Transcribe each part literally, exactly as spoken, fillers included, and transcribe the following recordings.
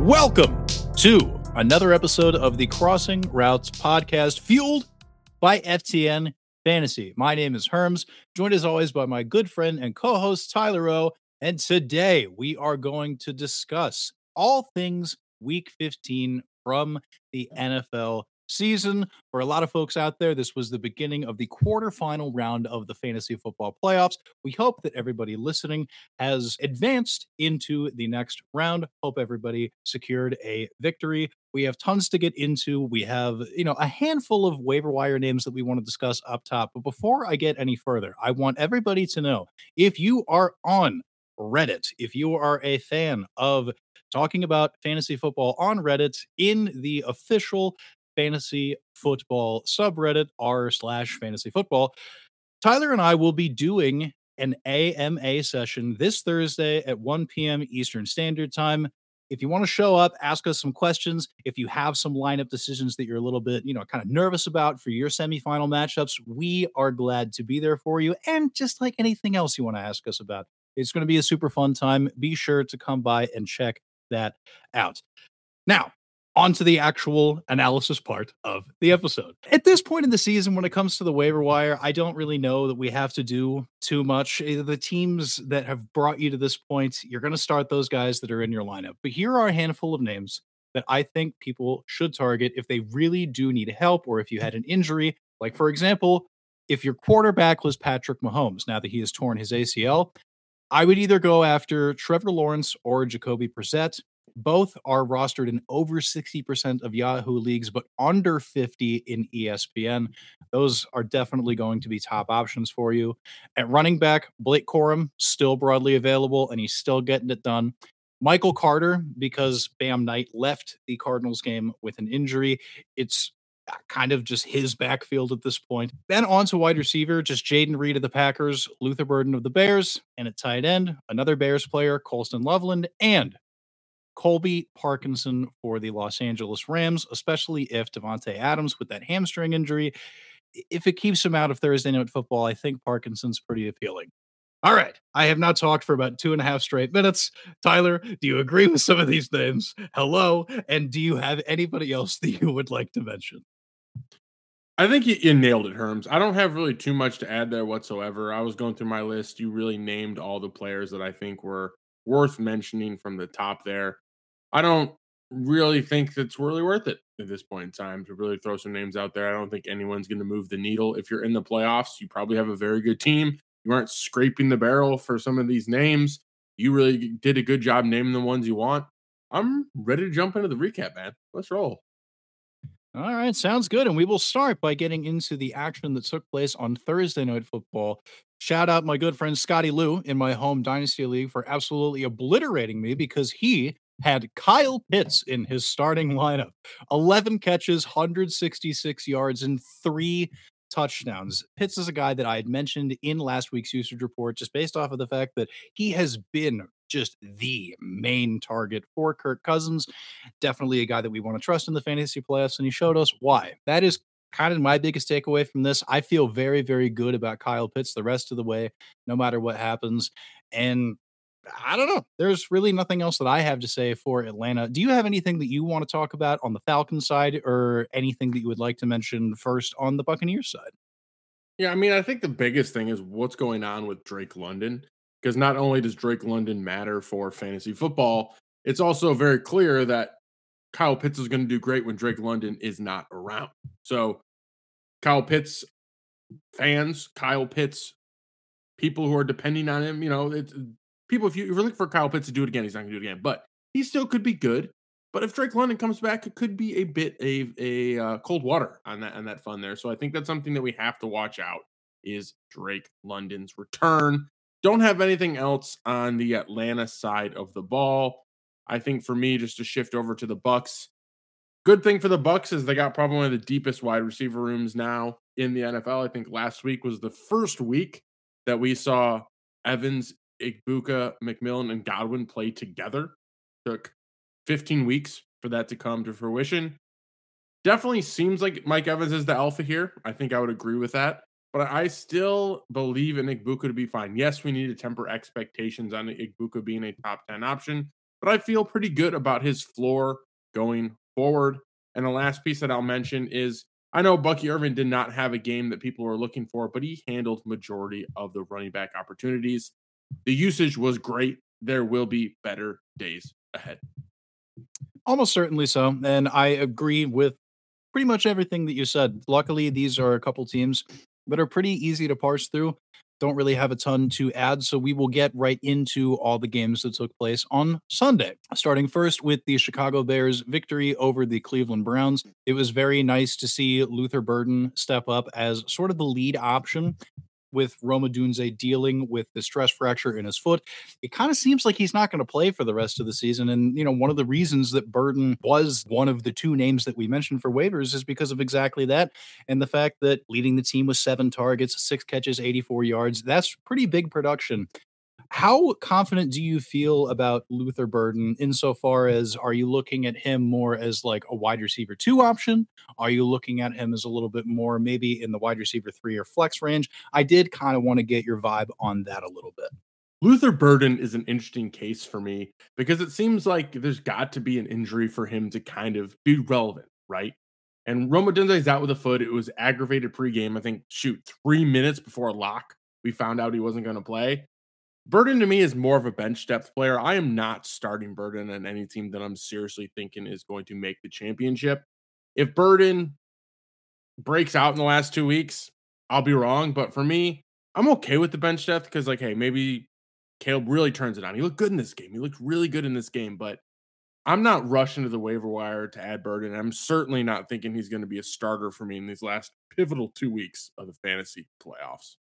Welcome to another episode of the Crossing Routes podcast, fueled by F T N Fantasy. My name is Herms, joined as always by my good friend and co-host Tyler O. And today we are going to discuss all things Week fifteen from the N F L season. For a lot of folks out there, this was the beginning of the quarterfinal round of the fantasy football playoffs. We hope that everybody listening has advanced into the next round. Hope everybody secured a victory. We have tons to get into. We have, you know, a handful of waiver wire names that we want to discuss up top. But before I get any further, I want everybody to know, if you are on Reddit, if you are a fan of talking about fantasy football on Reddit in the official fantasy football subreddit, r slash fantasy football, Tyler and I will be doing an A M A session this Thursday at one p.m. Eastern Standard Time. If you want to show up, ask us some questions. If you have some lineup decisions that you're a little bit, you know, kind of nervous about for your semifinal matchups, we are glad to be there for you. And just like anything else you want to ask us about, it's going to be a super fun time. Be sure to come by and check that out. Now, on to the actual analysis part of the episode. At this point in the season, when it comes to the waiver wire, I don't really know that we have to do too much. The teams that have brought you to this point, you're going to start those guys that are in your lineup. But here are a handful of names that I think people should target if they really do need help, or if you had an injury. Like, for example, if your quarterback was Patrick Mahomes, now that he has torn his A C L, I would either go after Trevor Lawrence or Jacoby Brissett. Both are rostered in over sixty percent of Yahoo leagues, but under fifty in E S P N. Those are definitely going to be top options for you. At running back, Blake Corum, still broadly available, and he's still getting it done. Michael Carter, because Bam Knight left the Cardinals game with an injury, it's kind of just his backfield at this point. Then on to wide receiver, just Jaden Reed of the Packers, Luther Burden of the Bears, and at tight end, another Bears player, Colston Loveland, and Colby Parkinson for the Los Angeles Rams, especially if Devontae Adams with that hamstring injury, if it keeps him out of Thursday Night Football, I think Parkinson's pretty appealing. All right. I have now talked for about two and a half straight minutes. Tyler, do you agree with some of these names? Hello. And do you have anybody else that you would like to mention? I think you, you nailed it, Herms. I don't have really too much to add there whatsoever. I was going through my list. You really named all the players that I think were worth mentioning from the top there. I don't really think it's really worth it at this point in time to really throw some names out there. I don't think anyone's going to move the needle. If you're in the playoffs, you probably have a very good team. You aren't scraping the barrel for some of these names. You really did a good job naming the ones you want. I'm ready to jump into the recap, man. Let's roll. All right, sounds good. And we will start by getting into the action that took place on Thursday Night Football. Shout out my good friend Scotty Lou in my home Dynasty League for absolutely obliterating me, because he had Kyle Pitts in his starting lineup. eleven catches, one hundred sixty-six yards, and three touchdowns. Pitts is a guy that I had mentioned in last week's usage report, just based off of the fact that he has been just the main target for Kirk Cousins. Definitely a guy that we want to trust in the fantasy playoffs, and he showed us why. That is kind of my biggest takeaway from this. I feel very, very good about Kyle Pitts the rest of the way, no matter what happens. And I don't know. There's really nothing else that I have to say for Atlanta. Do you have anything that you want to talk about on the Falcons side, or anything that you would like to mention first on the Buccaneers side? Yeah, I mean, I think the biggest thing is what's going on with Drake London, because not only does Drake London matter for fantasy football, it's also very clear that Kyle Pitts is going to do great when Drake London is not around. So Kyle Pitts fans, Kyle Pitts people who are depending on him, you know, it's people, if, you, if you're looking for Kyle Pitts to do it again, he's not going to do it again, but he still could be good. But if Drake London comes back, it could be a bit of a uh, cold water on that on that fun there. So I think that's something that we have to watch out, is Drake London's return. Don't have anything else on the Atlanta side of the ball. I think for me, just to shift over to the Bucks, good thing for the Bucks is they got probably one of the deepest wide receiver rooms now in the N F L. I think last week was the first week that we saw Evans, Igbuka, McMillan, and Godwin play together. Took fifteen weeks for that to come to fruition. Definitely seems like Mike Evans is the alpha here. I think I would agree with that. But I still believe in Igbuka to be fine. Yes, we need to temper expectations on Igbuka being a top ten option, but I feel pretty good about his floor going forward. And the last piece that I'll mention is I know Bucky Irvin did not have a game that people were looking for, but he handled majority of the running back opportunities. The usage was great. There will be better days ahead. Almost certainly so. And I agree with pretty much everything that you said. Luckily, these are a couple teams that are pretty easy to parse through. Don't really have a ton to add, so we will get right into all the games that took place on Sunday. Starting first with the Chicago Bears victory over the Cleveland Browns. It was very nice to see Luther Burden step up as sort of the lead option with Roma Dunze dealing with the stress fracture in his foot. It kind of seems like he's not going to play for the rest of the season. And, you know, one of the reasons that Burden was one of the two names that we mentioned for waivers is because of exactly that. And the fact that leading the team with seven targets, six catches, eighty-four yards, that's pretty big production. How confident do you feel about Luther Burden insofar as, are you looking at him more as like a wide receiver two option? Are you looking at him as a little bit more maybe in the wide receiver three or flex range? I did kind of want to get your vibe on that a little bit. Luther Burden is an interesting case for me because it seems like there's got to be an injury for him to kind of be relevant, right? And Roma Dunze's out with a foot. It was aggravated pregame. I think, shoot, three minutes before lock, we found out he wasn't going to play. Burden to me is more of a bench depth player. I am not starting Burden on any team that I'm seriously thinking is going to make the championship. If Burden breaks out in the last two weeks, I'll be wrong. But for me, I'm okay with the bench depth because, like, hey, maybe Caleb really turns it on. He looked good in this game. He looked really good in this game, but I'm not rushing to the waiver wire to add Burden. I'm certainly not thinking he's going to be a starter for me in these last pivotal two weeks of the fantasy playoffs.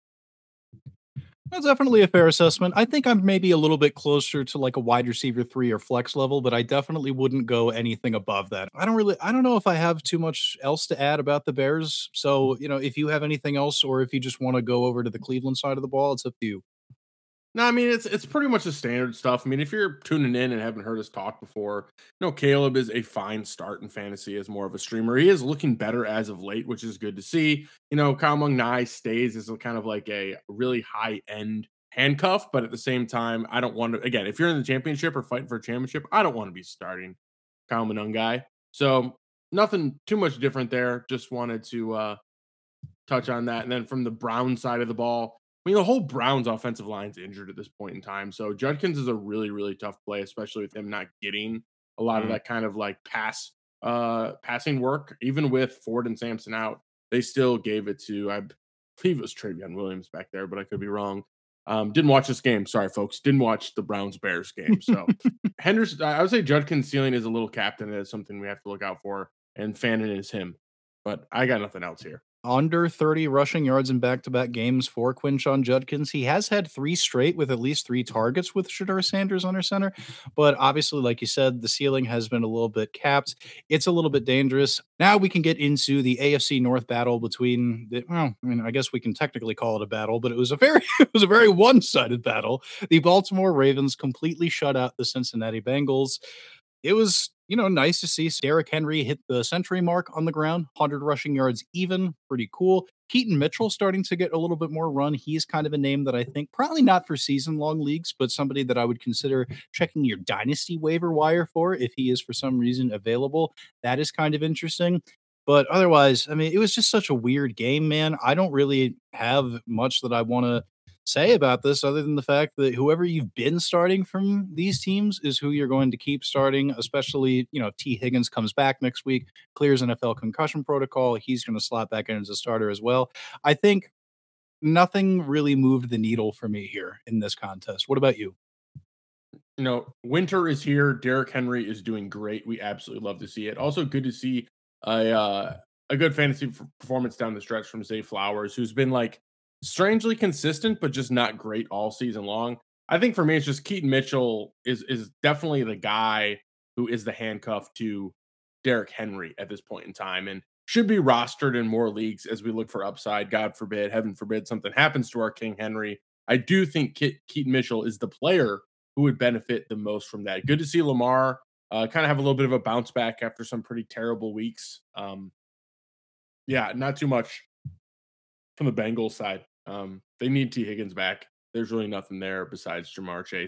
That's definitely a fair assessment. I think I'm maybe a little bit closer to like a wide receiver three or flex level, but I definitely wouldn't go anything above that. I don't really, I don't know if I have too much else to add about the Bears. So, you know, if you have anything else or if you just want to go over to the Cleveland side of the ball, it's up to you. No, I mean it's it's pretty much the standard stuff. I mean, if you're tuning in and haven't heard us talk before, you know, Caleb is a fine start in fantasy as more of a streamer. He is looking better as of late, which is good to see. You know, Kyle Mung stays as a kind of like a really high end handcuff, but at the same time, I don't want to. Again, if you're in the championship or fighting for a championship, I don't want to be starting Kyle Mungai. So nothing too much different there. Just wanted to uh, touch on that. And then from the Brown side of the ball, I mean, the whole Browns offensive line's injured at this point in time. So Judkins is a really, really tough play, especially with him not getting a lot mm. of that kind of like pass, uh, passing work. Even with Ford and Sampson out, they still gave it to, I believe it was Travion Williams back there, but I could be wrong. Um, didn't watch this game. Sorry, folks. Didn't watch the Browns Bears game. So Henderson, I would say Judkins' ceiling is a little capped, and it is something we have to look out for. And Fannin is him. But I got nothing else here. Under thirty rushing yards in back-to-back games for Quinshon Judkins. He has had three straight with at least three targets with Shedeur Sanders under center. But obviously, like you said, the ceiling has been a little bit capped. It's a little bit dangerous. Now we can get into the A F C North battle between the, well, I mean, I guess we can technically call it a battle, but it was a very, it was a very one-sided battle. The Baltimore Ravens completely shut out the Cincinnati Bengals. It was, you know, nice to see Derrick Henry hit the century mark on the ground, one hundred rushing yards even, pretty cool. Keaton Mitchell starting to get a little bit more run. He's kind of a name that I think, probably not for season-long leagues, but somebody that I would consider checking your dynasty waiver wire for if he is for some reason available. That is kind of interesting. But otherwise, I mean, it was just such a weird game, man. I don't really have much that I want to say about this other than the fact that whoever you've been starting from these teams is who you're going to keep starting, especially, you know, if T. Higgins comes back next week, clears N F L concussion protocol, he's going to slot back in as a starter as well. I think nothing really moved the needle for me here in this contest. What about you? You know, winter is here. Derrick Henry is doing great. We absolutely love to see it. Also good to see a, uh, a good fantasy performance down the stretch from Zay Flowers, who's been like, strangely consistent, but just not great all season long. I think for me, it's just Keaton Mitchell is is definitely the guy who is the handcuff to Derrick Henry at this point in time and should be rostered in more leagues as we look for upside. God forbid, heaven forbid, something happens to our King Henry. I do think Ke- Keaton Mitchell is the player who would benefit the most from that. Good to see Lamar uh, kind of have a little bit of a bounce back after some pretty terrible weeks. Um, yeah, not too much from the Bengals side. Um, they need T. Higgins back. There's really nothing there besides Jamar Chase.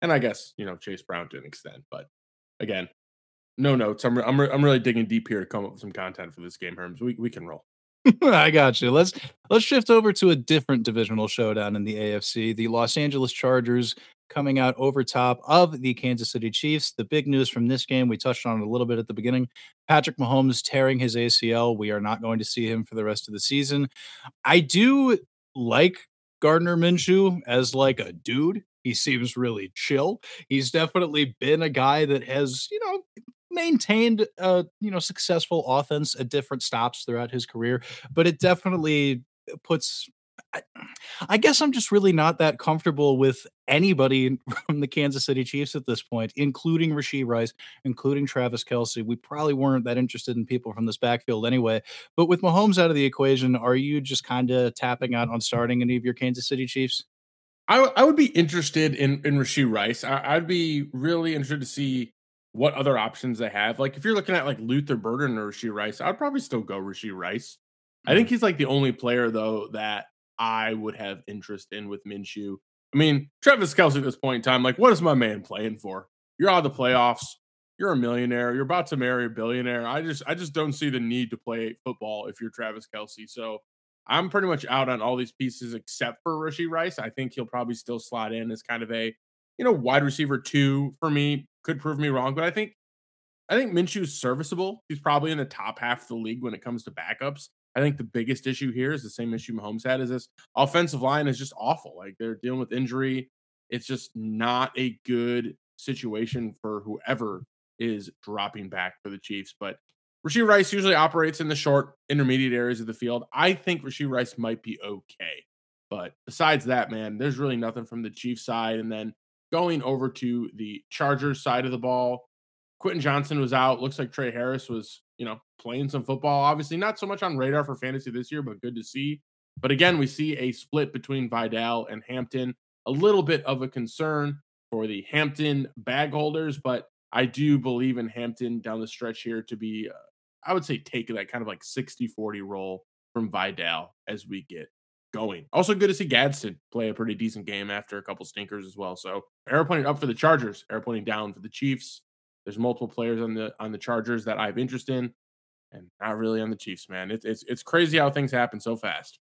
And I guess, you know, Chase Brown to an extent. But again, no notes. I'm, re- I'm, re- I'm really digging deep here to come up with some content for this game, Herms. We, we can roll. I got you. Let's let's shift over to a different divisional showdown in the A F C. The Los Angeles Chargers coming out over top of the Kansas City Chiefs. The big news from this game, we touched on it a little bit at the beginning. Patrick Mahomes tearing his A C L. We are not going to see him for the rest of the season. I do like Gardner Minshew as like a dude. He seems really chill. He's definitely been a guy that has, you know, maintained a, you know, successful offense at different stops throughout his career, but it definitely puts I, I guess I'm just really not that comfortable with anybody from the Kansas City Chiefs at this point, including Rashee Rice, including Travis Kelce. We probably weren't that interested in people from this backfield anyway. But with Mahomes out of the equation, are you just kind of tapping out on starting any of your Kansas City Chiefs? I, w- I would be interested in in Rashee Rice. I, I'd be really interested to see what other options they have. Like if you're looking at like Luther Burden or Rashee Rice, I'd probably still go Rashee Rice. I think he's like the only player though that I would have interest in with Minshew. I mean, Travis Kelce at this point in time, like what is my man playing for? You're out of the playoffs. You're a millionaire. You're about to marry a billionaire. I just I just don't see the need to play football if you're Travis Kelce. So I'm pretty much out on all these pieces except for Rashee Rice. I think he'll probably still slot in as kind of a, you know, wide receiver two for me. Could prove me wrong, but I think I think Minshew's serviceable. He's probably in the top half of the league when it comes to backups. I think the biggest issue here is the same issue Mahomes had is this offensive line is just awful. Like they're dealing with injury. It's just not a good situation for whoever is dropping back for the Chiefs. But Rashee Rice usually operates in the short, intermediate areas of the field. I think Rashee Rice might be okay. But besides that, man, there's really nothing from the Chiefs side. And then going over to the Chargers side of the ball, Quentin Johnson was out. Looks like Trey Harris was, you know, playing some football. Obviously, not so much on radar for fantasy this year, but good to see. But again, we see a split between Vidal and Hampton. A little bit of a concern for the Hampton bag holders, but I do believe in Hampton down the stretch here to be, uh, I would say, take that kind of like sixty forty role from Vidal as we get going. Also, good to see Gadsden play a pretty decent game after a couple stinkers as well. So, arrow pointing up for the Chargers, arrow pointing down for the Chiefs. There's multiple players on the on the Chargers that I have interest in, and not really on the Chiefs, man. It's it's it's crazy how things happen so fast.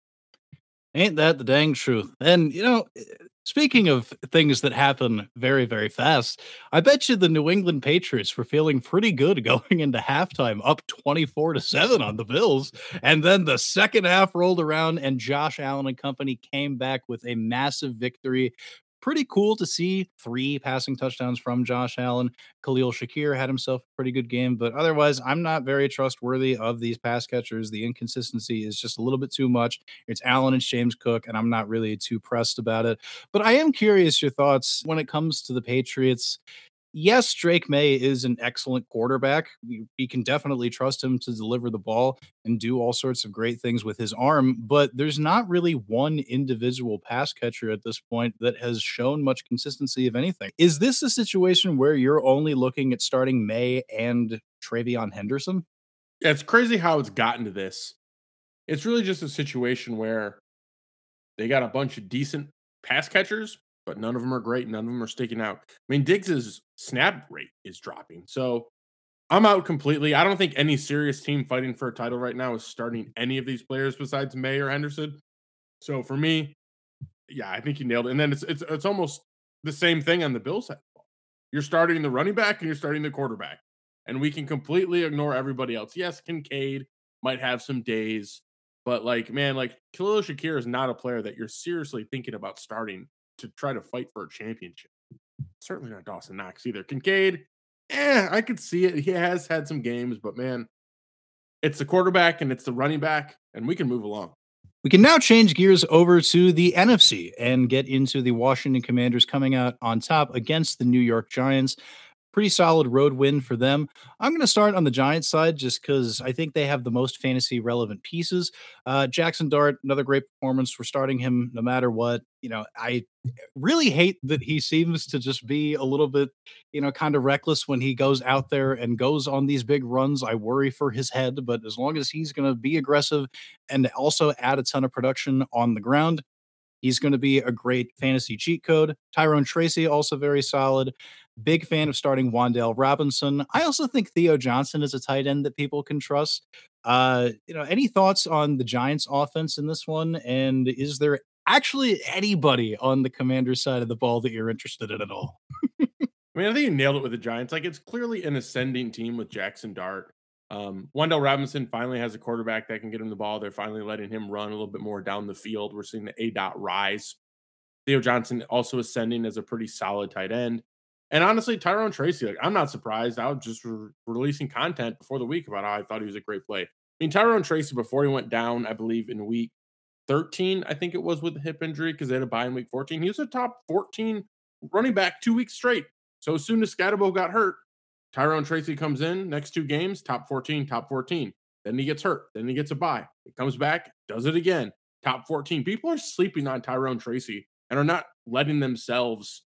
Ain't that the dang truth? And, you know, eh, speaking of things that happen very, very fast, I bet you the New England Patriots were feeling pretty good going into halftime, up twenty-four to seven on the Bills. And then the second half rolled around, and Josh Allen and company came back with a massive victory. Pretty cool to see three passing touchdowns from Josh Allen. Khalil Shakir had himself a pretty good game, but otherwise, I'm not very trustworthy of these pass catchers. The inconsistency is just a little bit too much. It's Allen and James Cook, and I'm not really too pressed about it. But I am curious your thoughts when it comes to the Patriots. Yes, Drake May is an excellent quarterback. We, we can definitely trust him to deliver the ball and do all sorts of great things with his arm, but there's not really one individual pass catcher at this point that has shown much consistency of anything. Is this a situation where you're only looking at starting May and Travion Henderson? Yeah, it's crazy how it's gotten to this. It's really just a situation where they got a bunch of decent pass catchers, but none of them are great. None of them are sticking out. I mean, Diggs's snap rate is dropping. So I'm out completely. I don't think any serious team fighting for a title right now is starting any of these players besides May or Henderson. So for me, yeah, I think you nailed it. And then it's it's it's almost the same thing on the Bills side. You're starting the running back and you're starting the quarterback. And we can completely ignore everybody else. Yes, Kincaid might have some days, but like, man, like Khalil Shakir is not a player that you're seriously thinking about starting to try to fight for a championship. Certainly not Dawson Knox either. Kincaid, eh, I could see it. He has had some games, but man, it's the quarterback and it's the running back, and we can move along. We can now change gears over to the N F C and get into the Washington Commanders coming out on top against the New York Giants. Pretty solid road win for them. I'm going to start on the Giants side just because I think they have the most fantasy relevant pieces. Uh, Jackson Dart, another great performance. We're starting him no matter what. You know, I really hate that he seems to just be a little bit, you know, kind of reckless when he goes out there and goes on these big runs. I worry for his head, but as long as he's going to be aggressive and also add a ton of production on the ground, He's going to be a great fantasy cheat code. Tyrone Tracy, also very solid. Big fan of starting Wan'Dale Robinson. I also think Theo Johnson is a tight end that people can trust. Uh, you know, any thoughts on the Giants offense in this one? And is there actually anybody on the Commanders side of the ball that you're interested in at all? I mean, I think you nailed it with the Giants. Like, it's clearly an ascending team with Jackson Dart. Um, Wan'Dale Robinson finally has a quarterback that can get him the ball. They're finally letting him run a little bit more down the field. We're seeing the A dot rise. Theo Johnson also ascending as a pretty solid tight end. And honestly, Tyrone Tracy, like, I'm not surprised. I was just re- releasing content before the week about how I thought he was a great play. I mean, Tyrone Tracy, before he went down, I believe in week thirteen, I think it was, with a hip injury because they had a bye in week fourteen. He was a top fourteen running back two weeks straight. So as soon as Scatterbo got hurt, Tyrone Tracy comes in, next two games, top fourteen, top fourteen. Then he gets hurt. Then he gets a bye. He comes back, does it again, top fourteen. People are sleeping on Tyrone Tracy and are not letting themselves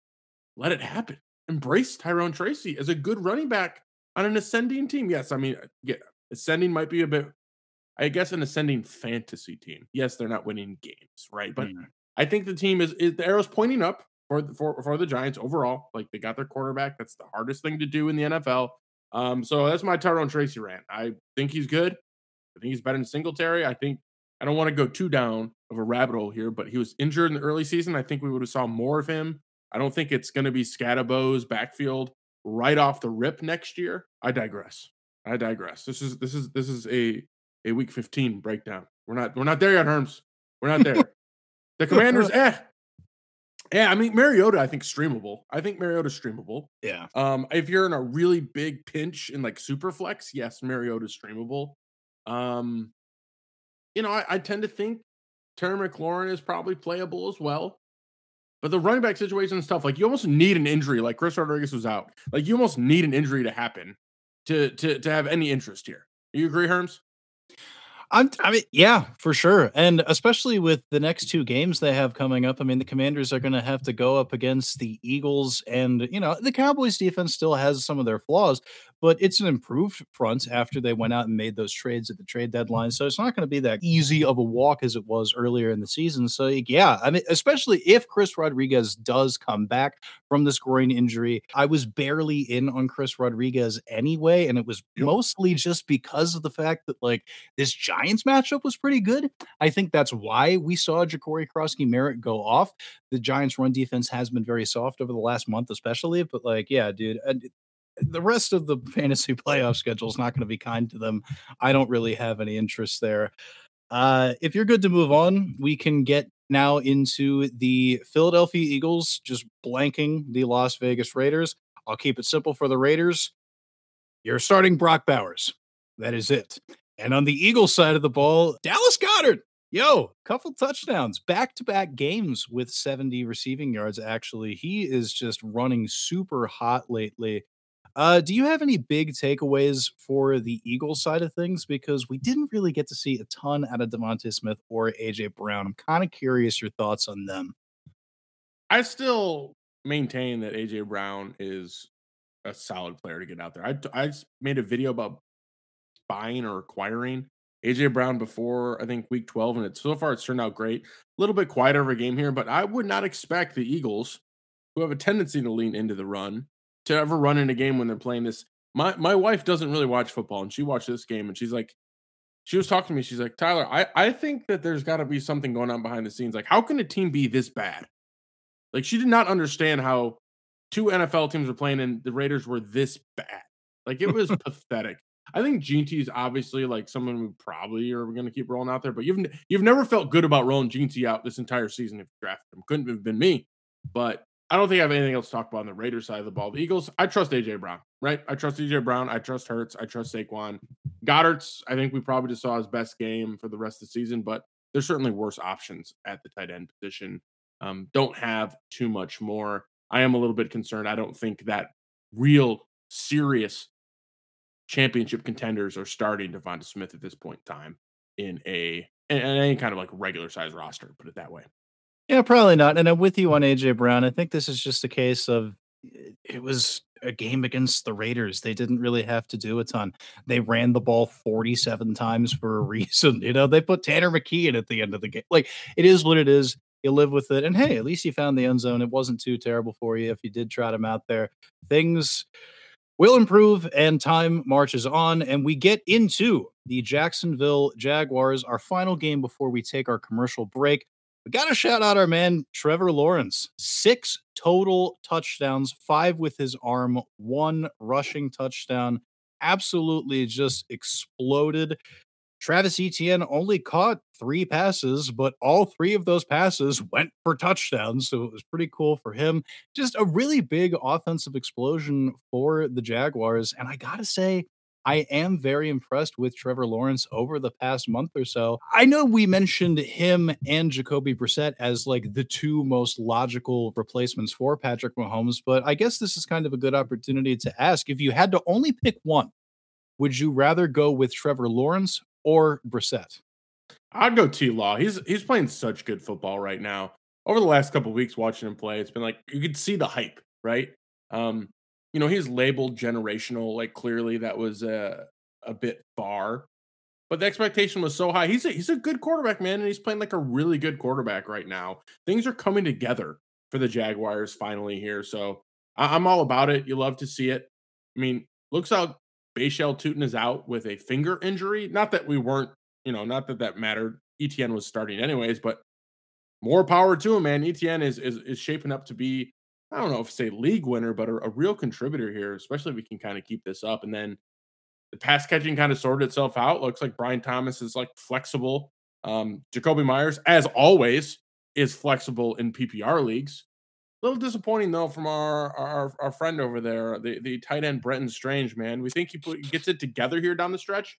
let it happen. Embrace Tyrone Tracy as a good running back on an ascending team. Yes, I mean, yeah, ascending might be a bit, I guess, an ascending fantasy team. Yes, they're not winning games, right? But mm. I think the team is, is the arrow's pointing up for, for, for the Giants overall. Like, they got their quarterback. That's the hardest thing to do in the N F L. Um, so that's my Tyrone Tracy rant. I think he's good. I think he's better than Singletary. I think, I don't want to go too down of a rabbit hole here, but he was injured in the early season. I think we would have saw more of him. I don't think it's going to be Scatterbo's backfield right off the rip next year. I digress. I digress. This is this is this is a a week fifteen breakdown. We're not we're not there yet, Herms. We're not there. The Commanders, eh. Yeah, I mean, Mariota, I think streamable. I think Mariota's streamable. Yeah. Um, if you're in a really big pinch in like super flex, yes, Mariota's streamable. Um, you know, I, I tend to think Terry McLaurin is probably playable as well. But the running back situation and stuff, like, you almost need an injury, like Chris Rodriguez was out. Like, you almost need an injury to happen to to to have any interest here. Do you agree, Herms? I'm, I mean, yeah, for sure. And especially with the next two games they have coming up. I mean, the Commanders are going to have to go up against the Eagles, and, you know, the Cowboys defense still has some of their flaws, but it's an improved front after they went out and made those trades at the trade deadline. So it's not going to be that easy of a walk as it was earlier in the season. So, yeah, I mean, especially if Chris Rodriguez does come back from this groin injury. I was barely in on Chris Rodriguez anyway, and it was yep. mostly just because of the fact that, like, this Giants matchup was pretty good. I think that's why we saw Ja'Cory Krosky-Merritt go off. The Giants' run defense has been very soft over the last month, especially. But, like, yeah, dude, the rest of the fantasy playoff schedule is not going to be kind to them. I don't really have any interest there. Uh, if you're good to move on, we can get now into the Philadelphia Eagles just blanking the Las Vegas Raiders. I'll keep it simple for the Raiders. You're starting Brock Bowers. That is it. And on the Eagles side of the ball, Dallas Goedert. Yo, couple touchdowns, back-to-back games with seventy receiving yards, actually. He is just running super hot lately. Uh, do you have any big takeaways for the Eagles side of things? Because we didn't really get to see a ton out of Devontae Smith or A J Brown. I'm kind of curious your thoughts on them. I still maintain that A J Brown is a solid player to get out there. I, I made a video about buying or acquiring A J Brown before, I think, week twelve, and it, so far it's turned out great. A little bit quieter of a game here, but I would not expect the Eagles, who have a tendency to lean into the run, to ever run in a game when they're playing this. My my wife doesn't really watch football, and she watched this game, and she's like, she was talking to me. She's like, Tyler, I, I think that there's got to be something going on behind the scenes. Like, how can a team be this bad? Like, she did not understand how two N F L teams were playing and the Raiders were this bad. Like, it was pathetic. I think Gene T is obviously like someone we probably are going to keep rolling out there, but you've you've never felt good about rolling Gene T out this entire season if you drafted him. Couldn't have been me, but I don't think I have anything else to talk about on the Raiders side of the ball. The Eagles, I trust A J Brown, right? I trust A J Brown. I trust Hurts. I trust Saquon. Goddard's, I think we probably just saw his best game for the rest of the season, but there's certainly worse options at the tight end position. Um, don't have too much more. I am a little bit concerned. I don't think that real serious championship contenders are starting Devonta Smith at this point in time in a in any kind of like regular size roster, put it that way. Yeah, probably not. And I'm with you on A J Brown. I think this is just a case of it was a game against the Raiders. They didn't really have to do a ton. They ran the ball forty-seven times for a reason. You know, they put Tanner McKee in at the end of the game. Like, it is what it is. you live with it. And hey, at least you found the end zone. It wasn't too terrible for you if you did trot him out there. Things will improve and time marches on, and we get into the Jacksonville Jaguars, our final game before we take our commercial break. We got to shout out our man, Trevor Lawrence. Six total touchdowns, five with his arm, one rushing touchdown. Absolutely just exploded. Travis Etienne only caught three passes, but all three of those passes went for touchdowns. So it was pretty cool for him. Just a really big offensive explosion for the Jaguars. And I got to say, I am very impressed with Trevor Lawrence over the past month or so. I know we mentioned him and Jacoby Brissett as like the two most logical replacements for Patrick Mahomes, but I guess this is kind of a good opportunity to ask, if you had to only pick one, would you rather go with Trevor Lawrence or Brissett? I'd go T Law. He's he's playing such good football right now. Over the last couple of weeks watching him play, it's been like you could see the hype, right? Um, you know, he's labeled generational, like clearly that was a a bit far, but the expectation was so high. He's a he's a good quarterback, man, and he's playing like a really good quarterback right now. Things are coming together for the Jaguars finally here, so I, I'm all about it. You love to see it. I mean, looks out Bashal Tutin is out with a finger injury. Not that we weren't, you know, not that that mattered. Etienne was starting anyways, but more power to him, man. Etienne is is, is shaping up to be, I don't know if say league winner, but a, a real contributor here, especially if we can kind of keep this up. And then the pass catching kind of sorted itself out. Looks like Brian Thomas is like flexible. Um, Jacoby Myers, as always, is flexible in P P R leagues. A little disappointing though from our our, our friend over there, the, the tight end Brenton Strange, man. We think he put, gets it together here down the stretch.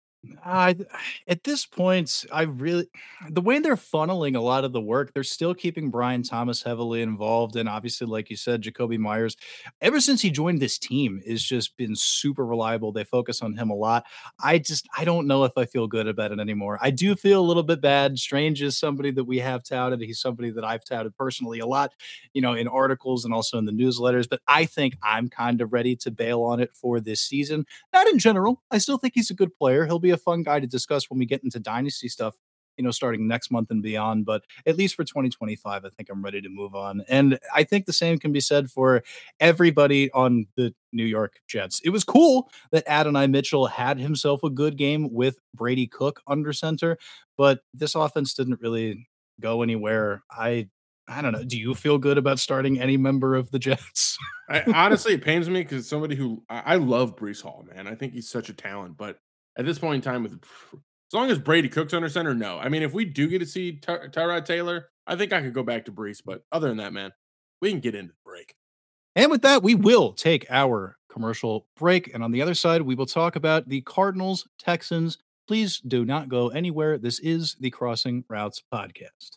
I at this point, I really the way they're funneling a lot of the work, they're still keeping Brian Thomas heavily involved, and obviously, like you said, Jacoby Myers, ever since he joined this team, has just been super reliable. They focus on him a lot. I just I don't know if I feel good about it anymore. I do feel a little bit bad. Strange is somebody that we have touted. He's somebody that I've touted personally a lot, you know, in articles and also in the newsletters. But I think I'm kind of ready to bail on it for this season. Not in general. I still think he's a good player. He'll be a fun guy to discuss when we get into dynasty stuff, you know, starting next month and beyond. But at least for twenty twenty-five, I think I'm ready to move on. And I think the same can be said for everybody on the New York Jets. It was cool that Adonai Mitchell had himself a good game with Brady Cook under center, but this offense didn't really go anywhere. I I don't know. Do you feel good about starting any member of the Jets? I, honestly, it pains me because somebody who I, I love Brees Hall, man. I think he's such a talent, but at this point in time, with as long as Brady Cook's under center, no. I mean, if we do get to see Ty- Tyrod Taylor, I think I could go back to Brees. But other than that, man, we can get into the break. And with that, we will take our commercial break. And on the other side, we will talk about the Cardinals, Texans. Please do not go anywhere. This is the Crossing Routes podcast.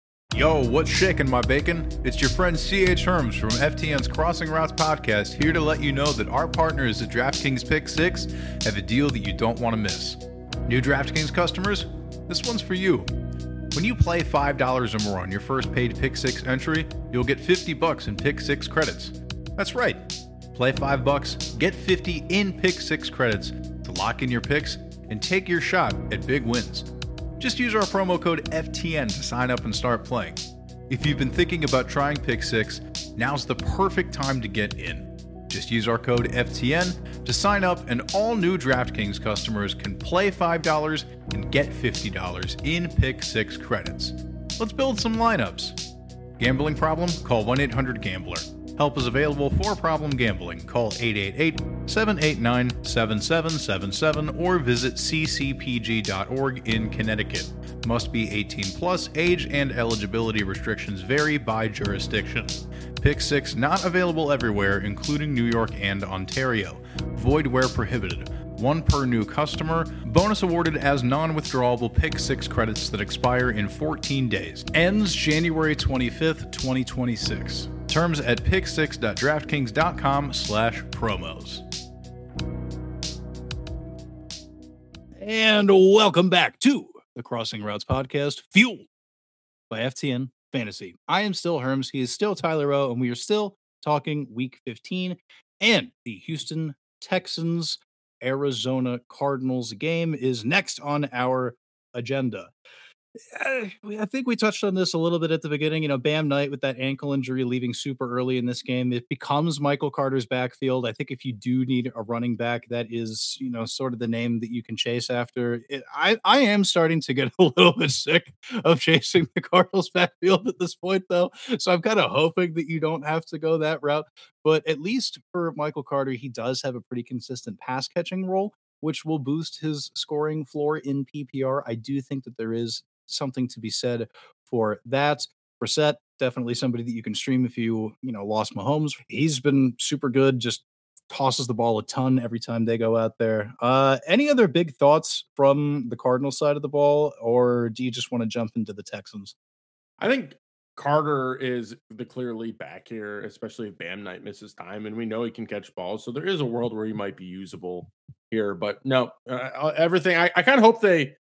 Yo, what's shaking, my bacon? It's your friend C H Herms from F T N's Crossing Routes podcast, here to let you know that our partners at DraftKings Pick six have a deal that you don't want to miss. New DraftKings customers, this one's for you. When you play five dollars or more on your first paid Pick six entry, you'll get fifty bucks in Pick six credits. That's right. Play five bucks, get fifty in Pick six credits to lock in your picks and take your shot at big wins. Just use our promo code F T N to sign up and start playing. If you've been thinking about trying Pick six, now's the perfect time to get in. Just use our code F T N to sign up, and all new DraftKings customers can play five dollars and get fifty dollars in Pick six credits. Let's build some lineups. Gambling problem? Call one eight hundred gambler. Help is available for problem gambling. Call eight eight eight, seven eight nine, seven seven seven seven or visit c c p g dot org in Connecticut. Must be eighteen plus. Age and eligibility restrictions vary by jurisdiction. Pick six not available everywhere, including New York and Ontario. Void where prohibited. One per new customer. Bonus awarded as non-withdrawable Pick six credits that expire in fourteen days. Ends January twenty-fifth, twenty twenty-six. Terms at pick six dot draftkings dot com slash promos. And welcome back to the Crossing Routes podcast, fueled by F T N Fantasy. I am still Herms. He is still Tyler Rowe, and we are still talking week fifteen and the Houston Texans Arizona Cardinals game is next on our agenda. Uh, we I think we touched on this a little bit at the beginning. You know, Bam Knight with that ankle injury leaving super early in this game. It becomes Michael Carter's backfield. I think if you do need a running back, that is, you know, sort of the name that you can chase after. It, I I am starting to get a little bit sick of chasing the Cardinals backfield at this point, though. So I'm kind of hoping that you don't have to go that route. But at least for Michael Carter, he does have a pretty consistent pass catching role, which will boost his scoring floor in P P R. I do think that there is something to be said for that. Brissett, definitely somebody that you can stream if you, you know, lost Mahomes. He's been super good, just tosses the ball a ton every time they go out there. Uh, any other big thoughts from the Cardinals side of the ball, or do you just want to jump into the Texans? I think Carter is the clear lead back here, especially if Bam Knight misses time, and we know he can catch balls. So there is a world where he might be usable here, but no, uh, uh, everything. I, I kind of hope they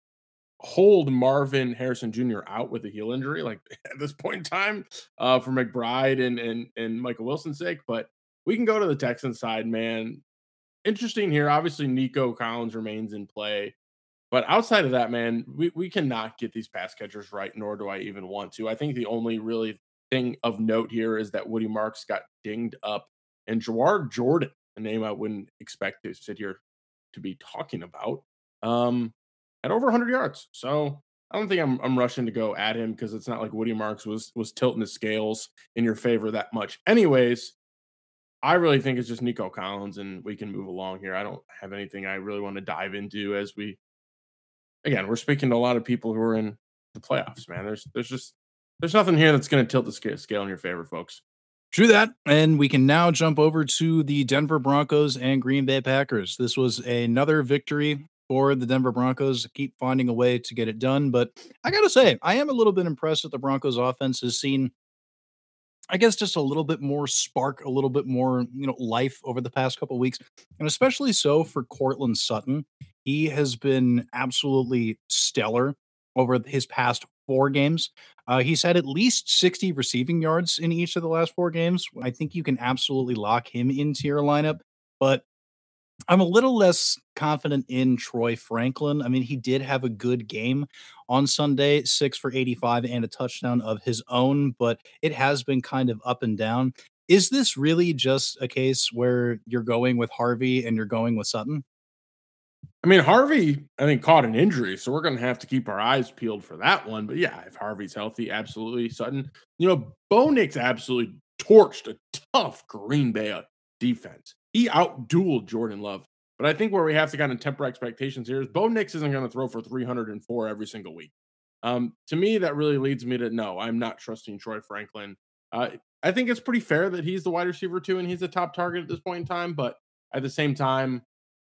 hold Marvin Harrison Junior out with a heel injury, like at this point in time, uh, for McBride and and and Michael Wilson's sake. But we can go to the Texans side, man. Interesting here. Obviously, Nico Collins remains in play. But outside of that, man, we, we cannot get these pass catchers right, nor do I even want to. I think the only really thing of note here is that Woody Marks got dinged up, and Jawar Jordan, a name I wouldn't expect to sit here to be talking about, um, at over one hundred yards. So I don't think I'm I'm rushing to go at him because it's not like Woody Marks was was tilting the scales in your favor that much. Anyways, I really think it's just Nico Collins, and we can move along here. I don't have anything I really want to dive into as we again, we're speaking to a lot of people who are in the playoffs, man. There's there's just there's nothing here that's going to tilt the scale, scale in your favor, folks. True that. And we can now jump over to the Denver Broncos and Green Bay Packers. This was another victory for the Denver Broncos. Keep finding a way to get it done. But I got to say, I am a little bit impressed that the Broncos offense has seen, I guess, just a little bit more spark, a little bit more, you know, life over the past couple of weeks, and especially so for Cortland Sutton. He has been absolutely stellar over his past four games. Uh, he's had at least sixty receiving yards in each of the last four games. I think you can absolutely lock him into your lineup, but I'm a little less confident in Troy Franklin. I mean, he did have a good game on Sunday, six for eighty-five and a touchdown of his own, but it has been kind of up and down. Is this really just a case where you're going with Harvey and you're going with Sutton? I mean, Harvey, I think, caught an injury, so we're going to have to keep our eyes peeled for that one. But yeah, if Harvey's healthy, absolutely. Sutton, you know, Bo Nix absolutely torched a tough Green Bay uh, defense. He outdueled Jordan Love. But I think where we have to kind of temper expectations here is Bo Nix isn't going to throw for three hundred four every single week. Um, to me, that really leads me to no, I'm not trusting Troy Franklin. Uh, I think it's pretty fair that he's the wide receiver too, and he's the top target at this point in time. But at the same time,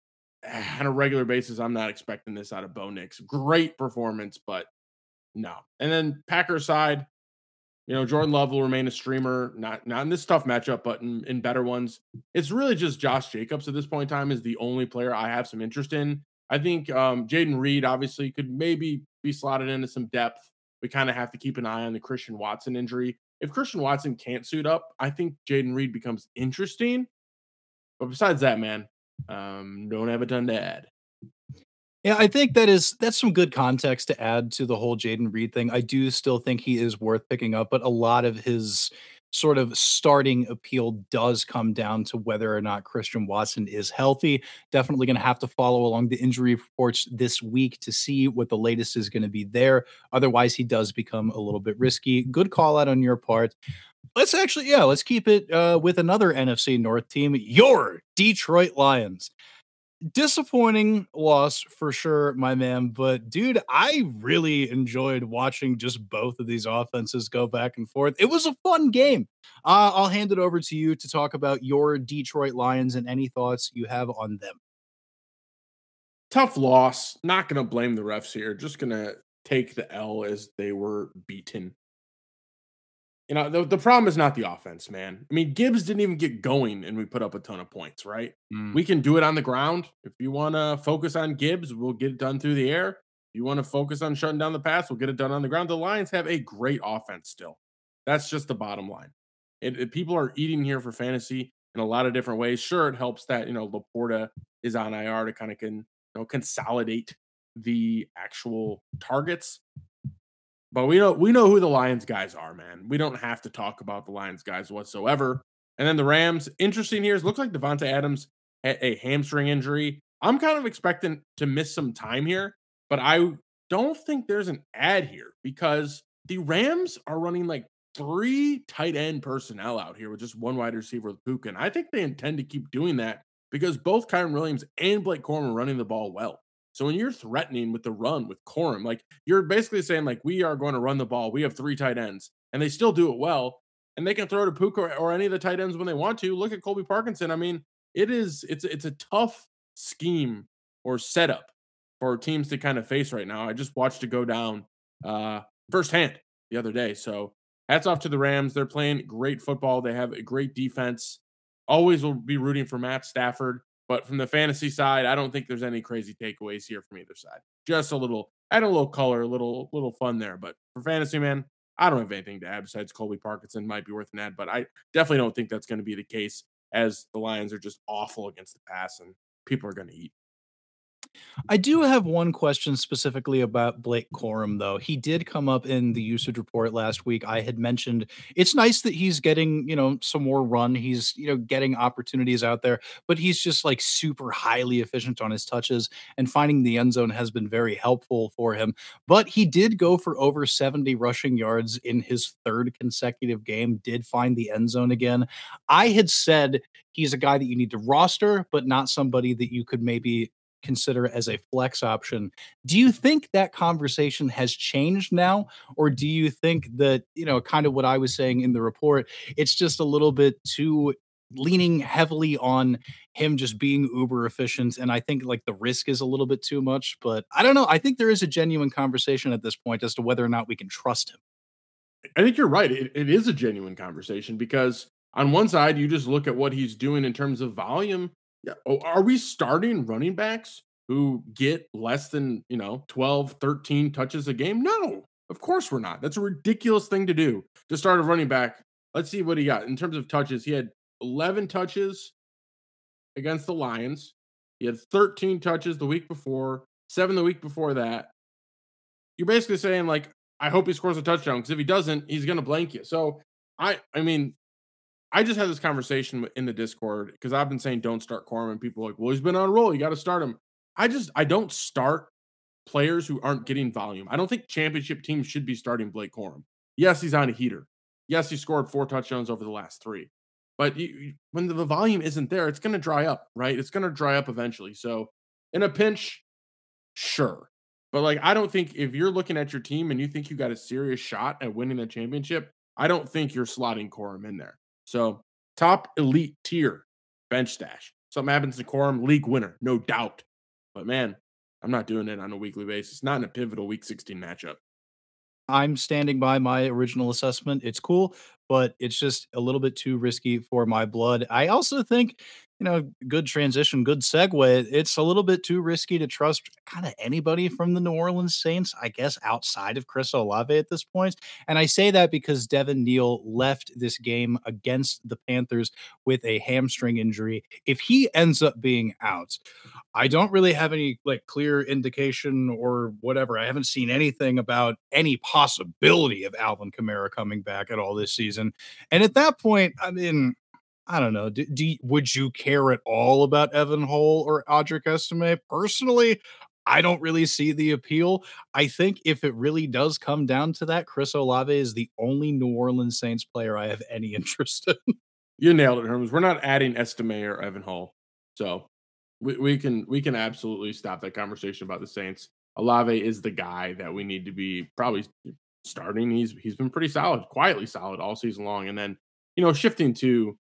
on a regular basis, I'm not expecting this out of Bo Nix. Great performance, but no. And then Packers side, you know, Jordan Love will remain a streamer, not not in this tough matchup, but in, in better ones. It's really just Josh Jacobs at this point in time is the only player I have some interest in. I think um, Jaden Reed obviously could maybe be slotted into some depth. We kind of have to keep an eye on the Christian Watson injury. If Christian Watson can't suit up, I think Jaden Reed becomes interesting. But besides that, man, um, don't have a ton to add. Yeah, I think that is that's some good context to add to the whole Jaden Reed thing. I do still think he is worth picking up, but a lot of his sort of starting appeal does come down to whether or not Christian Watson is healthy. Definitely going to have to follow along the injury reports this week to see what the latest is going to be there. Otherwise, he does become a little bit risky. Good call out on your part. Let's actually, yeah, let's keep it uh, with another N F C North team, your Detroit Lions. Disappointing loss for sure, my man. But dude, I really enjoyed watching just both of these offenses go back and forth. It was a fun game. Uh, I'll hand it over to you to talk about your Detroit Lions and any thoughts you have on them. Tough loss. Not going to blame the refs here. Just going to take the L as they were beaten. You know, the, the problem is not the offense, man. I mean, Gibbs didn't even get going and we put up a ton of points, right? Mm. We can do it on the ground. If you want to focus on Gibbs, we'll get it done through the air. If you want to focus on shutting down the pass, we'll get it done on the ground. The Lions have a great offense still. That's just the bottom line. It, it- people are eating here for fantasy in a lot of different ways. Sure, it helps that, you know, Laporta is on I R to kind of can, you know, consolidate the actual targets. But we know we know who the Lions guys are, man. We don't have to talk about the Lions guys whatsoever. And then the Rams, interesting here. It looks like Devonta Adams had a hamstring injury. I'm kind of expecting to miss some time here, but I don't think there's an ad here because the Rams are running like three tight end personnel out here with just one wide receiver with Puka. And I think they intend to keep doing that because both Kyren Williams and Blake Corum are running the ball well. So when you're threatening with the run with Corum, like you're basically saying, like, we are going to run the ball. We have three tight ends, and they still do it well. And they can throw to Puka or, or any of the tight ends when they want to. Look at Colby Parkinson. I mean, it is it's it's a tough scheme or setup for teams to kind of face right now. I just watched it go down uh, firsthand the other day. So hats off to the Rams. They're playing great football. They have a great defense. Always will be rooting for Matt Stafford. But from the fantasy side, I don't think there's any crazy takeaways here from either side. Just a little, add a little color, a little, little fun there. But for fantasy, man, I don't have anything to add besides Colby Parkinson might be worth an ad. But I definitely don't think that's going to be the case, as the Lions are just awful against the pass and people are going to eat. I do have one question specifically about Blake Corum, though. He did come up in the usage report last week. I had mentioned it's nice that he's getting, you know, some more run. He's, you know, getting opportunities out there, but he's just like super highly efficient on his touches, and finding the end zone has been very helpful for him. But he did go for over seventy rushing yards in his third consecutive game, did find the end zone again. I had said he's a guy that you need to roster, but not somebody that you could maybe consider as a flex option. Do you think that conversation has changed now? Or do you think that, you know, kind of what I was saying in the report, it's just a little bit too leaning heavily on him just being uber efficient? And I think like the risk is a little bit too much, but I don't know. I think there is a genuine conversation at this point as to whether or not we can trust him. I think you're right. It, it is a genuine conversation because on one side, you just look at what he's doing in terms of volume. Yeah. Oh, are we starting running backs who get less than, you know, twelve, thirteen touches a game? No, of course we're not. That's a ridiculous thing to do to start a running back. Let's see what he got in terms of touches. He had eleven touches against the Lions. He had thirteen touches the week before, seven the week before that. You're basically saying, like, I hope he scores a touchdown because if he doesn't, he's going to blank you. So I, I mean, I just had this conversation in the Discord because I've been saying don't start Corum, and people are like, well, he's been on a roll. You got to start him. I just, I don't start players who aren't getting volume. I don't think championship teams should be starting Blake Corum. Yes, he's on a heater. Yes, he scored four touchdowns over the last three. But you, when the volume isn't there, it's going to dry up, right? It's going to dry up eventually. So in a pinch, sure. But like, I don't think if you're looking at your team and you think you got a serious shot at winning a championship, I don't think you're slotting Corum in there. So top elite tier bench stash. Something happens to Corum, league winner, no doubt. But man, I'm not doing it on a weekly basis. Not in a pivotal week sixteen matchup. I'm standing by my original assessment. It's cool, but it's just a little bit too risky for my blood. I also think, you know, good transition, good segue. It's a little bit too risky to trust kind of anybody from the New Orleans Saints, I guess, outside of Chris Olave at this point. And I say that because Devin Neal left this game against the Panthers with a hamstring injury. If he ends up being out, I don't really have any like clear indication or whatever. I haven't seen anything about any possibility of Alvin Kamara coming back at all this season. And at that point, I mean, I don't know. Do, do you- would you care at all about Evan Hull or Audric Estime? Personally, I don't really see the appeal. I think if it really does come down to that, Chris Olave is the only New Orleans Saints player I have any interest in. You nailed it, Hermes. We're not adding Estime or Evan Hull. So we, we can we can absolutely stop that conversation about the Saints. Olave is the guy that we need to be probably starting. He's he's been pretty solid, quietly solid all season long. And then, you know, shifting to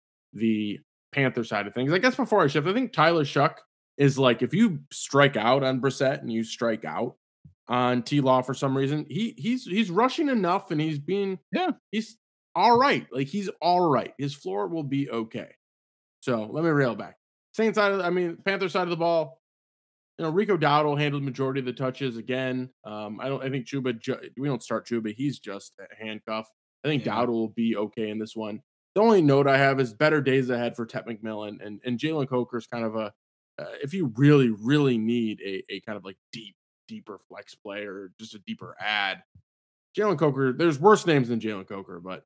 the Panther side of things. I guess before I shift, I think Tyler Shuck is like, if you strike out on Brissett and you strike out on T Law for some reason, he he's he's rushing enough and he's being Yeah. he's all right. Like he's all right. His floor will be okay. So let me rail back. Same side of the, I mean, Panther side of the ball. You know, Rico Dowdle handled majority of the touches again. Um, I don't. I think Chuba. Ju- we don't start Chuba. He's just a handcuff. I think Yeah. Dowdle will be okay in this one. The only note I have is better days ahead for Tet McMillan and and Jalen Coker's kind of a. Uh, if you really really need a a kind of like deep deeper flex play or just a deeper ad, Jalen Coker, there's worse names than Jalen Coker, but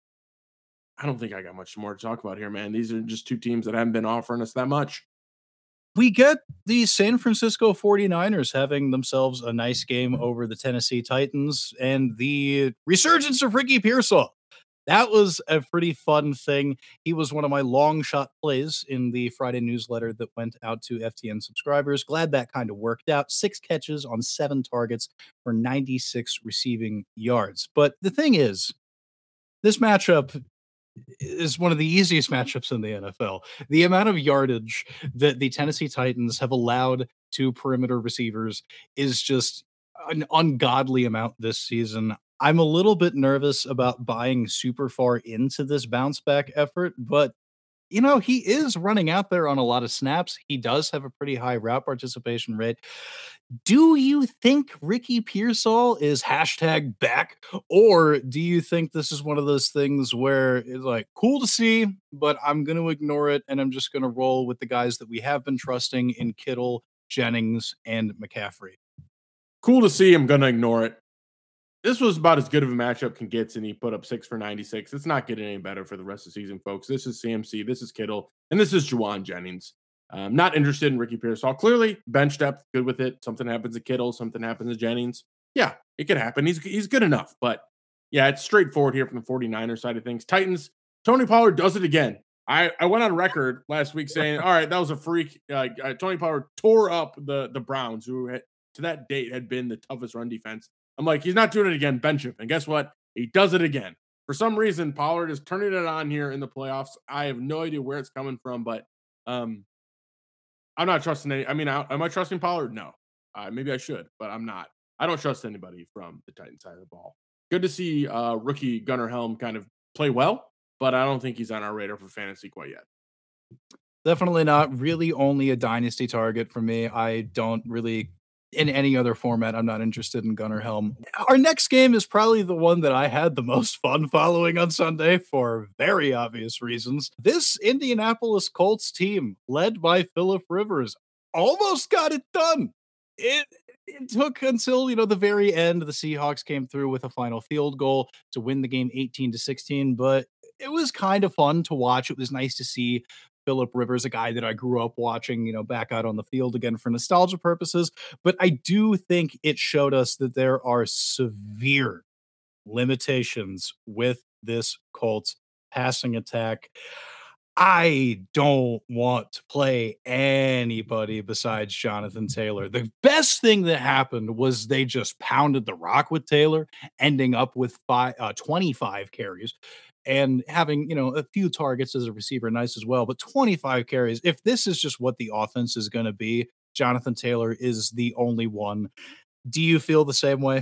I don't think I got much more to talk about here, man. These are just two teams that haven't been offering us that much. We get the San Francisco forty-niners having themselves a nice game over the Tennessee Titans and the resurgence of Ricky Pearsall. That was a pretty fun thing. He was one of my long shot plays in the Friday newsletter that went out to F T N subscribers. Glad that kind of worked out. Six catches on seven targets for ninety-six receiving yards. But the thing is, this matchup is one of the easiest matchups in the N F L. The amount of yardage that the Tennessee Titans have allowed to perimeter receivers is just an ungodly amount this season. I'm a little bit nervous about buying super far into this bounce back effort, but you know, he is running out there on a lot of snaps. He does have a pretty high route participation rate. Do you think Ricky Pearsall is hashtag back? Or do you think this is one of those things where it's like cool to see, but I'm going to ignore it and I'm just going to roll with the guys that we have been trusting in Kittle, Jennings, and McCaffrey? Cool to see. I'm going to ignore it. This was about as good of a matchup can get, and he put up six for ninety-six. It's not getting any better for the rest of the season, folks. This is C M C, this is Kittle, and this is Juwan Jennings. I'm not interested in Ricky Pearsall. Clearly, bench depth, good with it. Something happens to Kittle, something happens to Jennings. Yeah, it could happen. He's he's good enough. But yeah, it's straightforward here from the forty-niners side of things. Titans, Tony Pollard does it again. I, I went on record last week saying, all right, that was a freak. Uh, uh, Tony Pollard tore up the, the Browns, who had, to that date had been the toughest run defense. I'm like, he's not doing it again, bench him. And guess what? He does it again. For some reason, Pollard is turning it on here in the playoffs. I have no idea where it's coming from, but um, I'm not trusting any. I mean, I, am I trusting Pollard? No. Uh, maybe I should, but I'm not. I don't trust anybody from the Titans side of the ball. Good to see uh, rookie Gunnar Helm kind of play well, but I don't think he's on our radar for fantasy quite yet. Definitely not. Really only a dynasty target for me. I don't really, in any other format, I'm not interested in Gunnar Helm. Our next game is probably the one that I had the most fun following on Sunday for very obvious reasons. This Indianapolis Colts team, led by Phillip Rivers, almost got it done. It it took until, you know, the very end. The Seahawks came through with a final field goal to win the game eighteen to sixteen, but it was kind of fun to watch. It was nice to see Phillip Rivers, a guy that I grew up watching, you know, back out on the field again for nostalgia purposes. But I do think it showed us that there are severe limitations with this Colts passing attack. I don't want to play anybody besides Jonathan Taylor. The best thing that happened was they just pounded the rock with Taylor, ending up with five, uh, twenty-five carries and having, you know, a few targets as a receiver, nice as well. But twenty-five carries, if this is just what the offense is going to be, Jonathan Taylor is the only one. Do you feel the same way?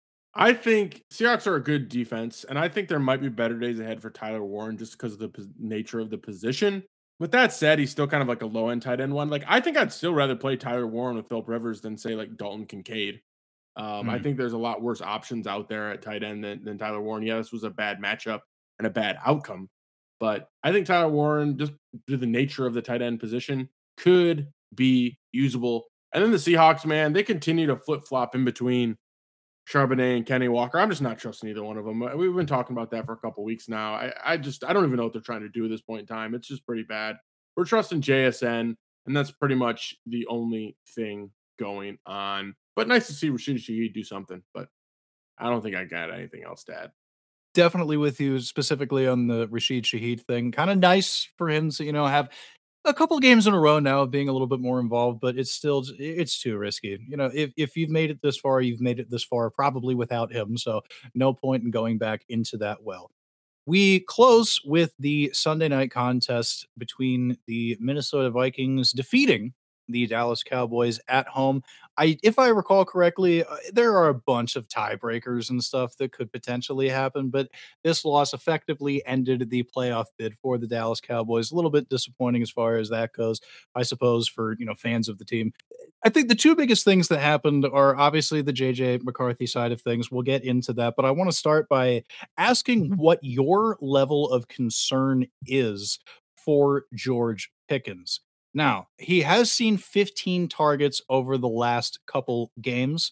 I think Seahawks are a good defense, and I think there might be better days ahead for Tyler Warren just because of the pos- nature of the position. With that said, he's still kind of like a low end tight end one. Like, I think I'd still rather play Tyler Warren with Philip Rivers than say like Dalton Kincaid. Um, I Mm. think there's a lot worse options out there at tight end than, than Tyler Warren. Yeah, this was a bad matchup and a bad outcome, but I think Tyler Warren, just due to the nature of the tight end position, could be usable. And then the Seahawks, man, they continue to flip flop in between Charbonnet and Kenny Walker. I'm just not trusting either one of them. We've been talking about that for a couple weeks now. I, I just I don't even know what they're trying to do at this point in time. It's just pretty bad. We're trusting J S N, and that's pretty much the only thing going on. But nice to see Rashid Shaheed do something. But I don't think I got anything else to add. Definitely with you specifically on the Rashid Shaheed thing. Kind of nice for him to, you know, have a couple games in a row now of being a little bit more involved, but it's still it's too risky. You know, if if you've made it this far, you've made it this far probably without him. So no point in going back into that well. We close with the Sunday night contest between the Minnesota Vikings defeating the Dallas Cowboys at home. I, if I recall correctly, uh, there are a bunch of tiebreakers and stuff that could potentially happen, but this loss effectively ended the playoff bid for the Dallas Cowboys. A little bit disappointing as far as that goes, I suppose, for, you know, fans of the team. I think the two biggest things that happened are obviously the J J McCarthy side of things. We'll get into that, but I want to start by asking what your level of concern is for George Pickens. Now, he has seen fifteen targets over the last couple games.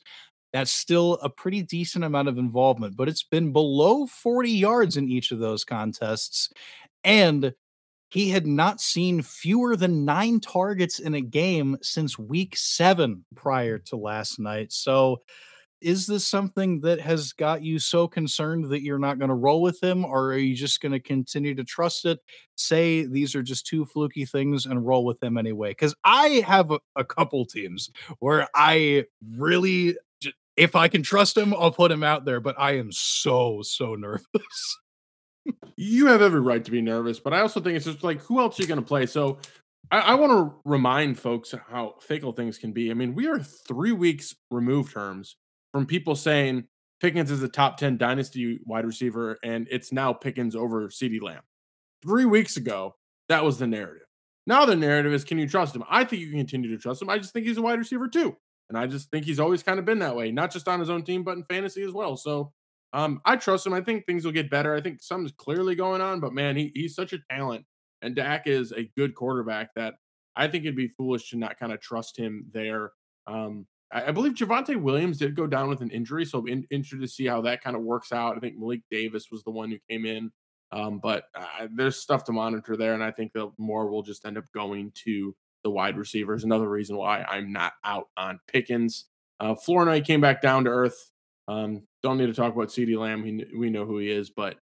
That's still a pretty decent amount of involvement, but it's been below forty yards in each of those contests. And he had not seen fewer than nine targets in a game since week seven prior to last night. So, is this something that has got you so concerned that you're not gonna roll with him, or are you just gonna continue to trust it, say these are just two fluky things and roll with him anyway? 'Cause I have a a couple teams where I really j if I can trust him, I'll put him out there, but I am so, so nervous. You have every right to be nervous, but I also think it's just like, who else are you gonna play? So I, I want to remind folks how fickle things can be. I mean, we are three weeks removed, terms from people saying Pickens is a top ten dynasty wide receiver, and it's now Pickens over CeeDee Lamb. Three weeks ago, that was the narrative. Now the narrative is, can you trust him? I think you can continue to trust him. I just think he's a wide receiver too. And I just think he's always kind of been that way, not just on his own team, but in fantasy as well. So um, I trust him. I think things will get better. I think something's clearly going on, but man, he, he's such a talent. And Dak is a good quarterback that I think it'd be foolish to not kind of trust him there. Um, I, I believe Javonte Williams did go down with an injury, so I'm in, interested to see how that kind of works out. I think Malik Davis was the one who came in. Um, but uh, there's stuff to monitor there, and I think the more will just end up going to the wide receivers. Another reason why I'm not out on Pickens. Uh, Flournoy came back down to earth. Um, don't need to talk about CeeDee Lamb. He, we know who he is. But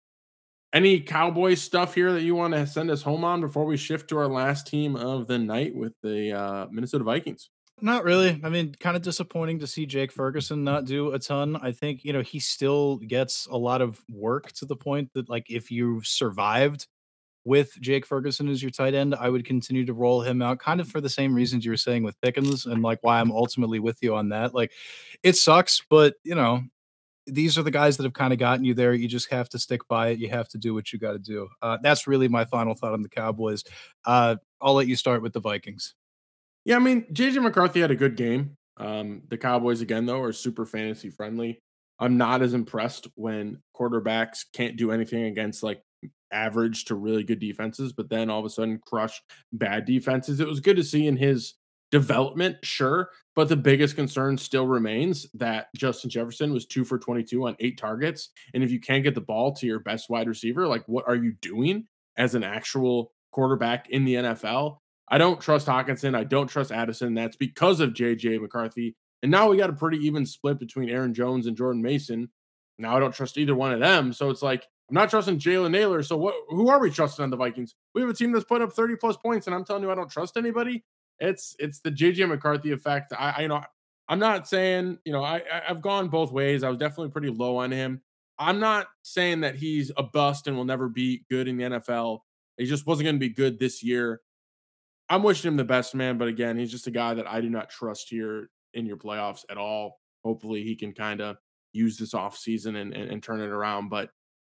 any Cowboys stuff here that you want to send us home on before we shift to our last team of the night with the uh, Minnesota Vikings? Not really. I mean, kind of disappointing to see Jake Ferguson not do a ton. I think, you know, he still gets a lot of work to the point that, like, if you've survived with Jake Ferguson as your tight end, I would continue to roll him out kind of for the same reasons you were saying with Pickens and like why I'm ultimately with you on that. Like, it sucks, but, you know, these are the guys that have kind of gotten you there. You just have to stick by it. You have to do what you got to do. Uh, that's really my final thought on the Cowboys. Uh, I'll let you start with the Vikings. Yeah, I mean, J J McCarthy had a good game. Um, the Cowboys, again, though, are super fantasy friendly. I'm not as impressed when quarterbacks can't do anything against like average to really good defenses, but then all of a sudden crush bad defenses. It was good to see in his development, sure, but the biggest concern still remains that Justin Jefferson was two for twenty-two on eight targets. And if you can't get the ball to your best wide receiver, like what are you doing as an actual quarterback in the N F L? I don't trust Hawkinson. I don't trust Addison. That's because of J J McCarthy. And now we got a pretty even split between Aaron Jones and Jordan Mason. Now I don't trust either one of them. So it's like, I'm not trusting Jalen Naylor. So what? Who are we trusting on the Vikings? We have a team that's put up thirty plus points, and I'm telling you, I don't trust anybody. It's it's the J J McCarthy effect. I, I you know I'm not saying you know I I've gone both ways. I was definitely pretty low on him. I'm not saying that he's a bust and will never be good in the N F L. He just wasn't going to be good this year. I'm wishing him the best, man. But again, he's just a guy that I do not trust here in your playoffs at all. Hopefully, he can kind of use this off season and, and, and turn it around. But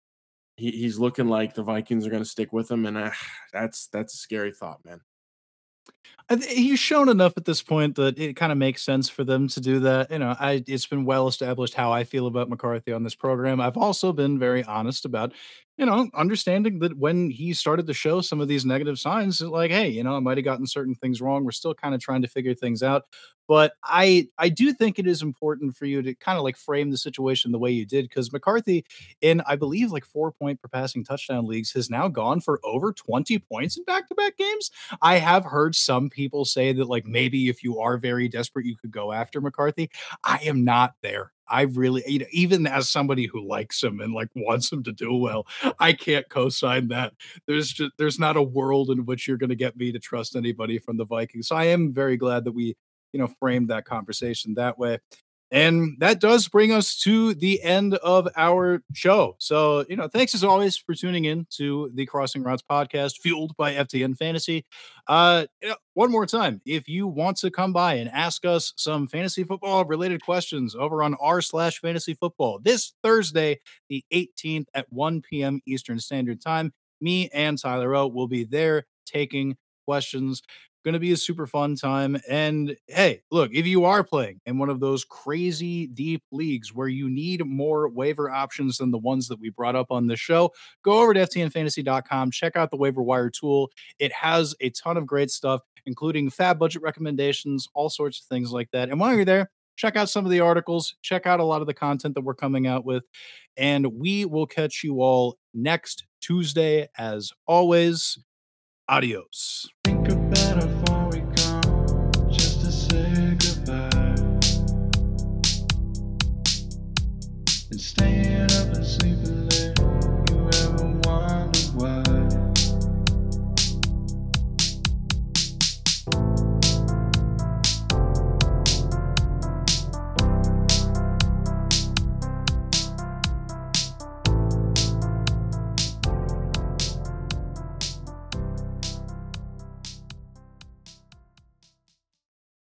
he, he's looking like the Vikings are going to stick with him, and uh, that's that's a scary thought, man. I th- he's shown enough at this point that it kind of makes sense for them to do that. You know, I it's been well established how I feel about McCarthy on this program. I've also been very honest about, you know, understanding that when he started to show some of these negative signs, like, hey, you know, I might have gotten certain things wrong. We're still kind of trying to figure things out. But I I do think it is important for you to kind of like frame the situation the way you did, because McCarthy, in I believe like four point per passing touchdown leagues, has now gone for over twenty points in back to back games. I have heard some people say that, like, maybe if you are very desperate, you could go after McCarthy. I am not there. I really, you know, even as somebody who likes him and like wants him to do well, I can't co-sign that. There's just there's not a world in which you're going to get me to trust anybody from the Vikings. So I am very glad that we, you know, framed that conversation that way. And that does bring us to the end of our show. So, you know, thanks as always for tuning in to the Crossing Routes podcast, fueled by F T N Fantasy. Uh, you know, one more time, if you want to come by and ask us some fantasy football related questions over on r slash fantasy football this Thursday, the eighteenth at one p.m. Eastern Standard Time, me and Tyler O will be there taking questions. Going to be a super fun time. And hey, look, if you are playing in one of those crazy deep leagues where you need more waiver options than the ones that we brought up on the show, go over to F T N fantasy dot com, check out the waiver wire tool. It has a ton of great stuff, including fab budget recommendations, all sorts of things like that. And while you're there, check out some of the articles, check out a lot of the content that we're coming out with, and we will catch you all next Tuesday. As always, adios.